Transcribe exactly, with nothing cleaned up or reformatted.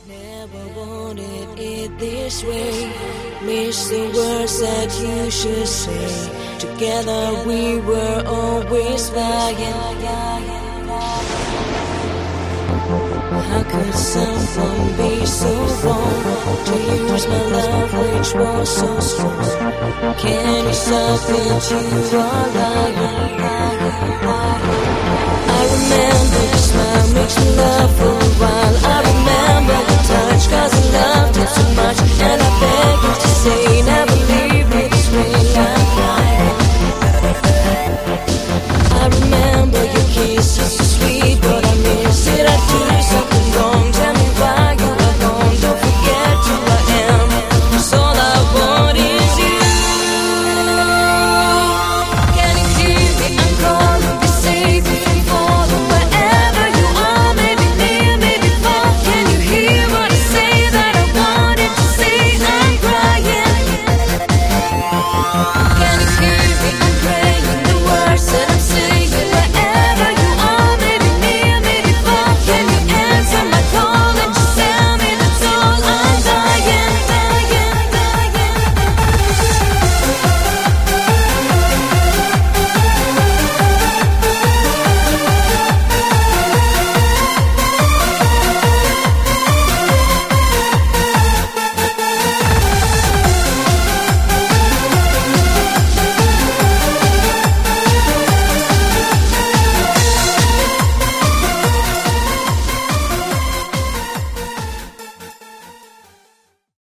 Never wanted it this way. Miss the words that you should say. Together we were always flying. How could someone be so wrong to use my love which was so strong? Can you stop it? You are lying. I remember your smile makes me laugh for a while. I remember